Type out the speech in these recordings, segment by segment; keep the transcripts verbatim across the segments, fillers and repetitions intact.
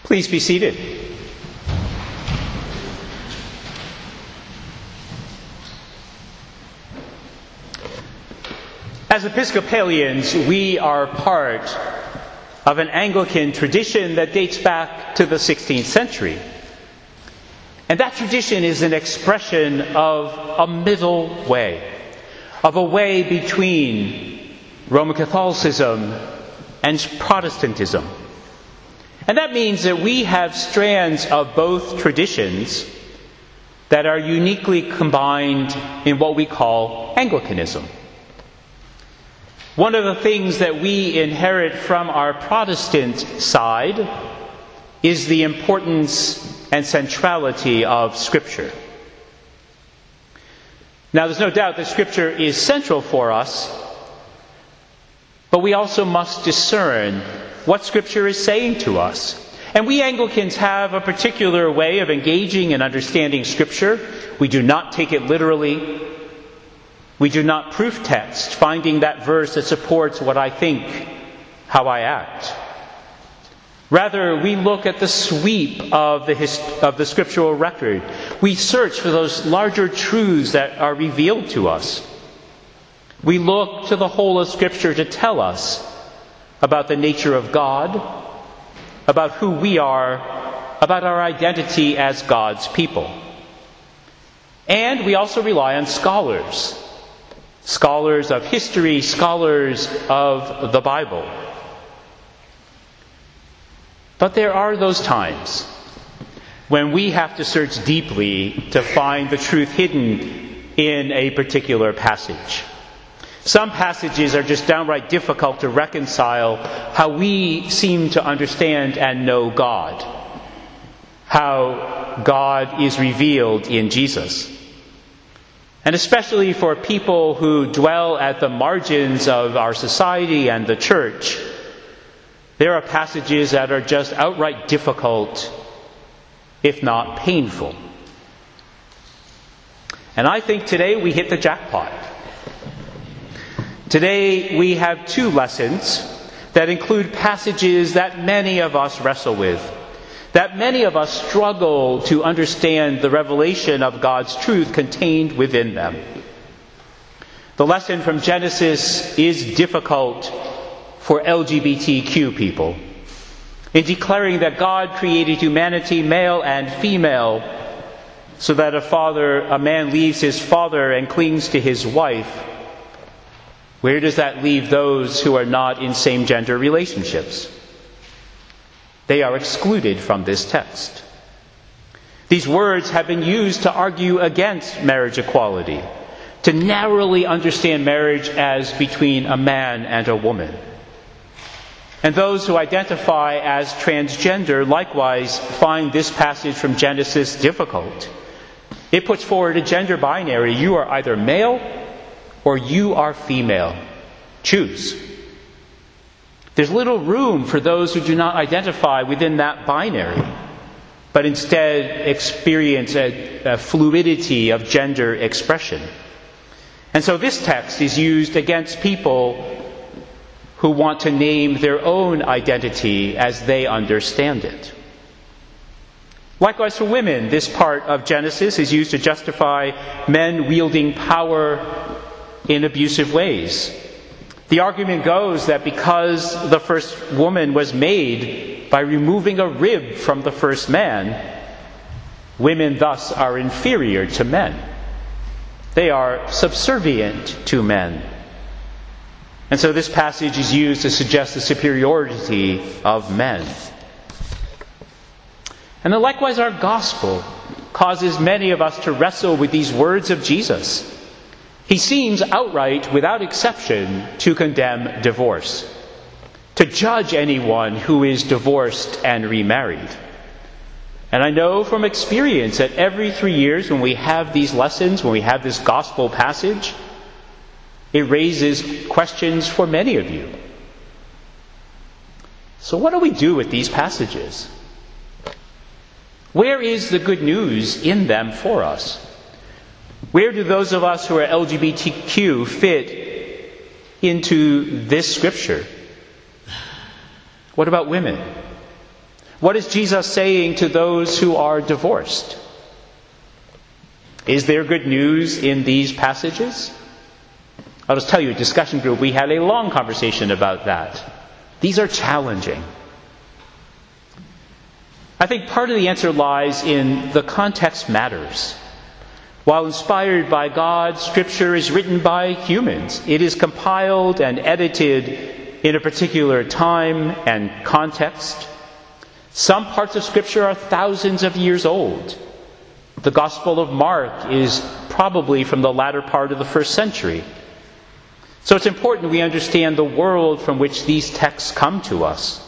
Please be seated. As Episcopalians, we are part of an Anglican tradition that dates back to the sixteenth century. And that tradition is an expression of a middle way, of a way between Roman Catholicism and Protestantism. And that means that we have strands of both traditions that are uniquely combined in what we call Anglicanism. One of the things that we inherit from our Protestant side is the importance and centrality of Scripture. Now, there's no doubt that Scripture is central for us, but we also must discern what Scripture is saying to us. And we Anglicans have a particular way of engaging and understanding Scripture. We do not take it literally. We do not proof text, finding that verse that supports what I think, how I act. Rather, we look at the sweep of the, hist- of the scriptural record. We search for those larger truths that are revealed to us. We look to the whole of Scripture to tell us about the nature of God, about who we are, about our identity as God's people. And we also rely on scholars. Scholars of history, scholars of the Bible. But there are those times when we have to search deeply to find the truth hidden in a particular passage. Some passages are just downright difficult to reconcile how we seem to understand and know God, how God is revealed in Jesus. And especially for people who dwell at the margins of our society and the church, there are passages that are just outright difficult, if not painful. And I think today we hit the jackpot. Today we have two lessons that include passages that many of us wrestle with, that many of us struggle to understand the revelation of God's truth contained within them. The lesson from Genesis is difficult for L G B T Q people. In declaring that God created humanity male and female so that a father, a man leaves his father and clings to his wife, where does that leave those who are not in same-gender relationships? They are excluded from this text. These words have been used to argue against marriage equality, to narrowly understand marriage as between a man and a woman. And those who identify as transgender likewise find this passage from Genesis difficult. It puts forward a gender binary. You are either male or you are female. Choose. There's little room for those who do not identify within that binary, but instead experience a, a fluidity of gender expression. And so this text is used against people who want to name their own identity as they understand it. Likewise for women, this part of Genesis is used to justify men wielding power in abusive ways. The argument goes that because the first woman was made by removing a rib from the first man, women thus are inferior to men. They are subservient to men. And so this passage is used to suggest the superiority of men. And then likewise our gospel causes many of us to wrestle with these words of Jesus. He seems outright, without exception, to condemn divorce, to judge anyone who is divorced and remarried. And I know from experience that every three years when we have these lessons, when we have this gospel passage, it raises questions for many of you. So what do we do with these passages? Where is the good news in them for us? Where do those of us who are L G B T Q fit into this scripture? What about women? What is Jesus saying to those who are divorced? Is there good news in these passages? I'll just tell you, a discussion group, we had a long conversation about that. These are challenging. I think part of the answer lies in the context matters. While inspired by God, Scripture is written by humans. It is compiled and edited in a particular time and context. Some parts of Scripture are thousands of years old. The Gospel of Mark is probably from the latter part of the first century. So it's important we understand the world from which these texts come to us.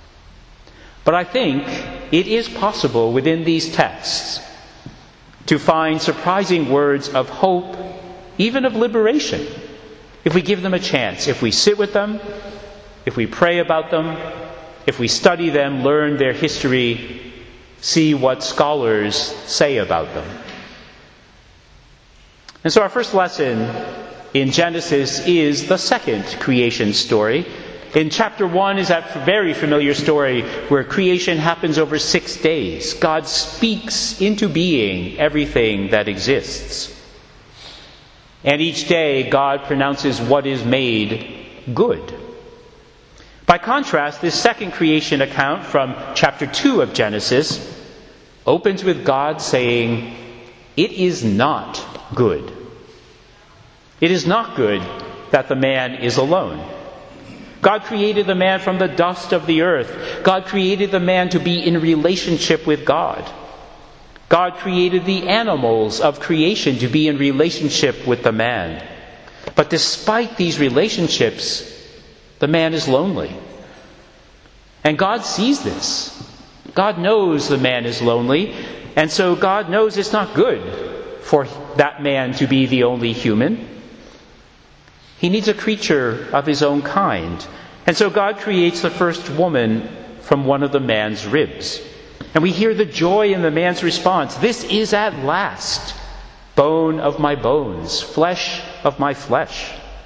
But I think it is possible within these texts to find surprising words of hope, even of liberation, if we give them a chance, if we sit with them, if we pray about them, if we study them, learn their history, see what scholars say about them. And so our first lesson in Genesis is the second creation story. In chapter one is that very familiar story where creation happens over six days. God speaks into being everything that exists. And each day God pronounces what is made good. By contrast, this second creation account from chapter two of Genesis opens with God saying, "It is not good. It is not good that the man is alone." God created the man from the dust of the earth. God created the man to be in relationship with God. God created the animals of creation to be in relationship with the man. But despite these relationships, the man is lonely. And God sees this. God knows the man is lonely, and so God knows it's not good for that man to be the only human. He needs a creature of his own kind. And so God creates the first woman from one of the man's ribs. And we hear the joy in the man's response. "This is at last bone of my bones, flesh of my flesh."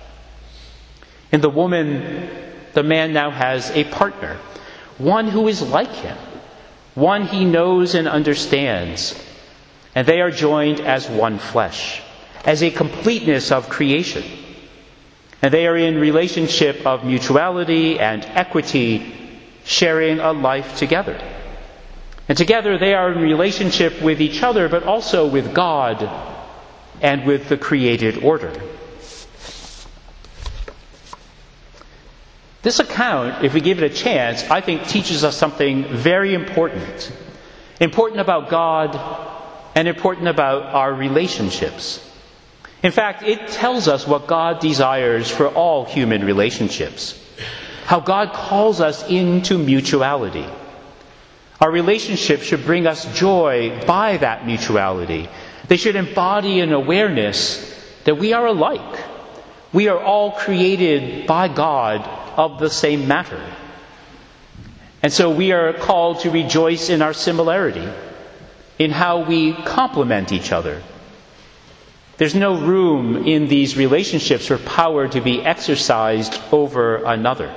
In the woman, the man now has a partner, one who is like him, one he knows and understands. And they are joined as one flesh, as a completeness of creation. And they are in relationship of mutuality and equity, sharing a life together. And together they are in relationship with each other, but also with God and with the created order. This account, if we give it a chance, I think teaches us something very important. Important about God and important about our relationships. In fact, it tells us what God desires for all human relationships. How God calls us into mutuality. Our relationships should bring us joy by that mutuality. They should embody an awareness that we are alike. We are all created by God of the same matter. And so we are called to rejoice in our similarity, in how we complement each other. There's no room in these relationships for power to be exercised over another.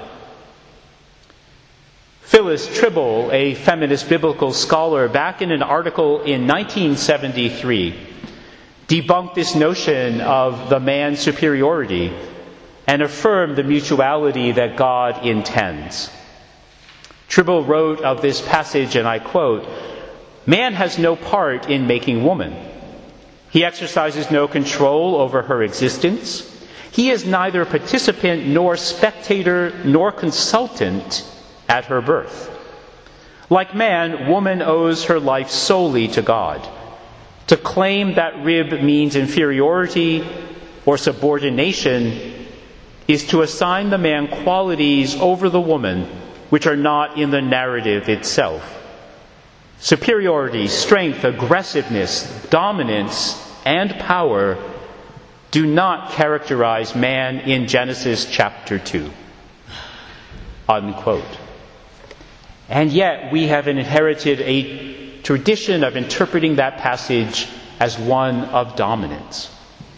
Phyllis Tribble, a feminist biblical scholar, back in an article in nineteen seventy-three, debunked this notion of the man's superiority and affirmed the mutuality that God intends. Tribble wrote of this passage, and I quote, "Man has no part in making woman. He exercises no control over her existence. He is neither participant nor spectator nor consultant at her birth. Like man, woman owes her life solely to God. To claim that rib means inferiority or subordination is to assign the man qualities over the woman which are not in the narrative itself. Superiority, strength, aggressiveness, dominance, and power do not characterize man in Genesis chapter two." Unquote. And yet we have inherited a tradition of interpreting that passage as one of dominance.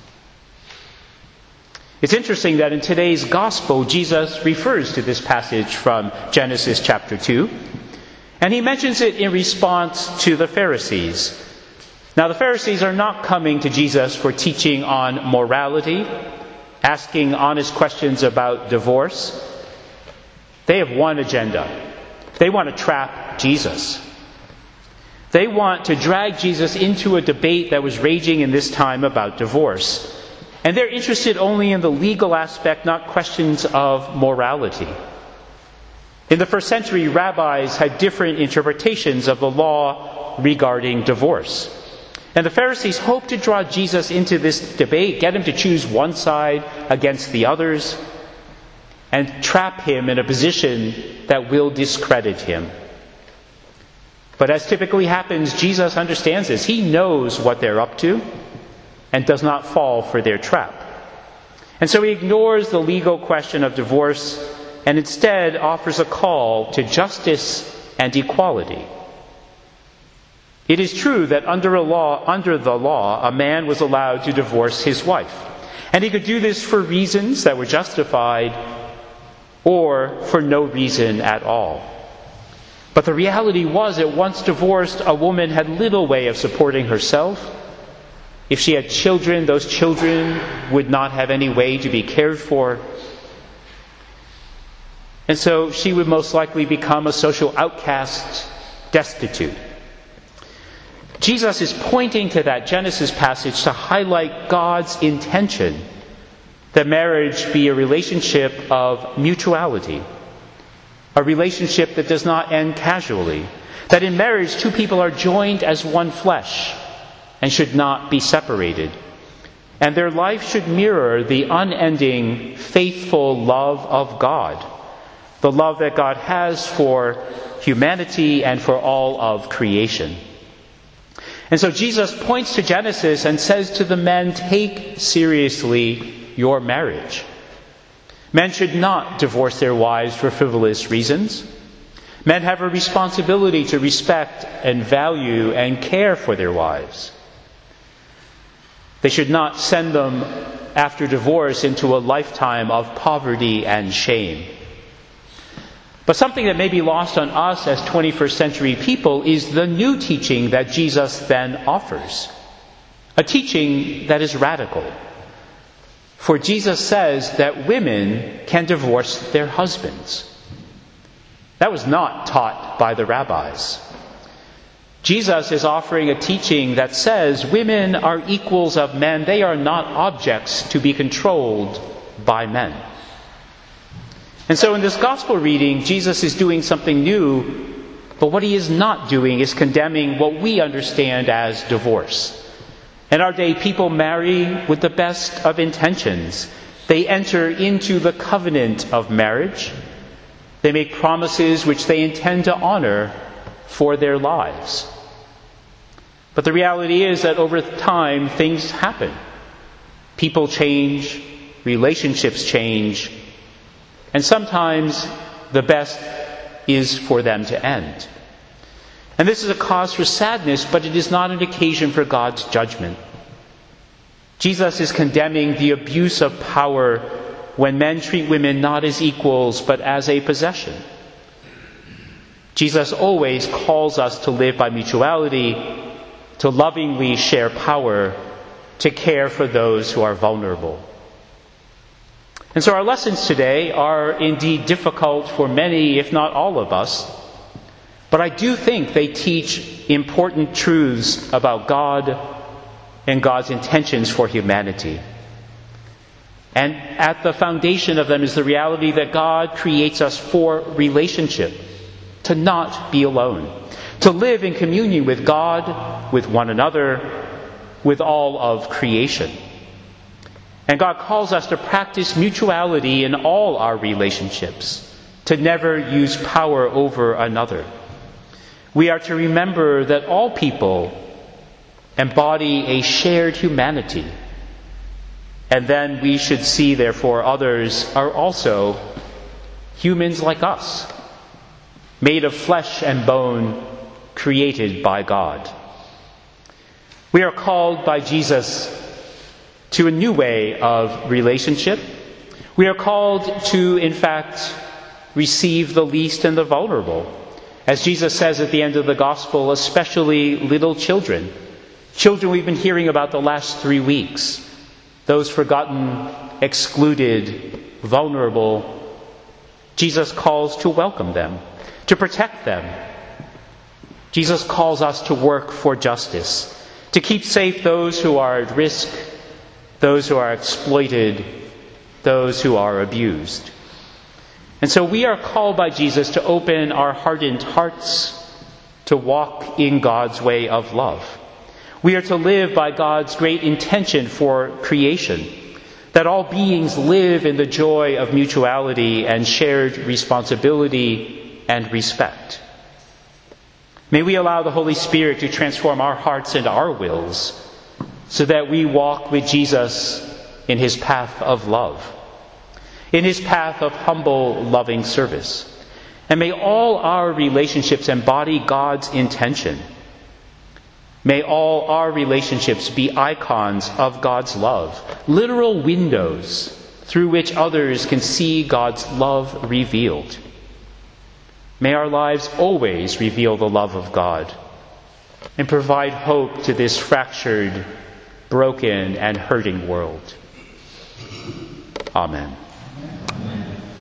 It's interesting that in today's gospel, Jesus refers to this passage from Genesis chapter two. And he mentions it in response to the Pharisees. Now, the Pharisees are not coming to Jesus for teaching on morality, asking honest questions about divorce. They have one agenda. They want to trap Jesus. They want to drag Jesus into a debate that was raging in this time about divorce. And they're interested only in the legal aspect, not questions of morality. In the first century, rabbis had different interpretations of the law regarding divorce. And the Pharisees hoped to draw Jesus into this debate, get him to choose one side against the others, and trap him in a position that will discredit him. But as typically happens, Jesus understands this. He knows what they're up to and does not fall for their trap. And so he ignores the legal question of divorce and instead offers a call to justice and equality. It is true that under a law, under the law, a man was allowed to divorce his wife. And he could do this for reasons that were justified or for no reason at all. But the reality was that once divorced, a woman had little way of supporting herself. If she had children, those children would not have any way to be cared for. And so she would most likely become a social outcast, destitute. Jesus is pointing to that Genesis passage to highlight God's intention that marriage be a relationship of mutuality, a relationship that does not end casually, that in marriage two people are joined as one flesh and should not be separated. And their life should mirror the unending, faithful love of God, the love that God has for humanity and for all of creation. And so Jesus points to Genesis and says to the men, take seriously your marriage. Men should not divorce their wives for frivolous reasons. Men have a responsibility to respect and value and care for their wives. They should not send them after divorce into a lifetime of poverty and shame. But something that may be lost on us as twenty-first century people is the new teaching that Jesus then offers. A teaching that is radical. For Jesus says that women can divorce their husbands. That was not taught by the rabbis. Jesus is offering a teaching that says women are equals of men. They are not objects to be controlled by men. And so in this gospel reading, Jesus is doing something new, but what he is not doing is condemning what we understand as divorce. In our day, people marry with the best of intentions. They enter into the covenant of marriage. They make promises which they intend to honor for their lives. But the reality is that over time, things happen. People change, relationships change, and sometimes the best is for them to end. And this is a cause for sadness, but it is not an occasion for God's judgment. Jesus is condemning the abuse of power when men treat women not as equals, but as a possession. Jesus always calls us to live by mutuality, to lovingly share power, to care for those who are vulnerable. And so our lessons today are indeed difficult for many, if not all of us. But I do think they teach important truths about God and God's intentions for humanity. And at the foundation of them is the reality that God creates us for relationship, to not be alone, to live in communion with God, with one another, with all of creation. And God calls us to practice mutuality in all our relationships, to never use power over another. We are to remember that all people embody a shared humanity. And then we should see, therefore, others are also humans like us, made of flesh and bone, created by God. We are called by Jesus to a new way of relationship. We are called to, in fact, receive the least and the vulnerable. As Jesus says at the end of the gospel, especially little children, children we've been hearing about the last three weeks, those forgotten, excluded, vulnerable, Jesus calls to welcome them, to protect them. Jesus calls us to work for justice, to keep safe those who are at risk, those who are exploited, those who are abused. And so we are called by Jesus to open our hardened hearts, to walk in God's way of love. We are to live by God's great intention for creation, that all beings live in the joy of mutuality and shared responsibility and respect. May we allow the Holy Spirit to transform our hearts and our wills so that we walk with Jesus in his path of love, in his path of humble, loving service. And may all our relationships embody God's intention. May all our relationships be icons of God's love, literal windows through which others can see God's love revealed. May our lives always reveal the love of God and provide hope to this fractured, broken, and hurting world. Amen.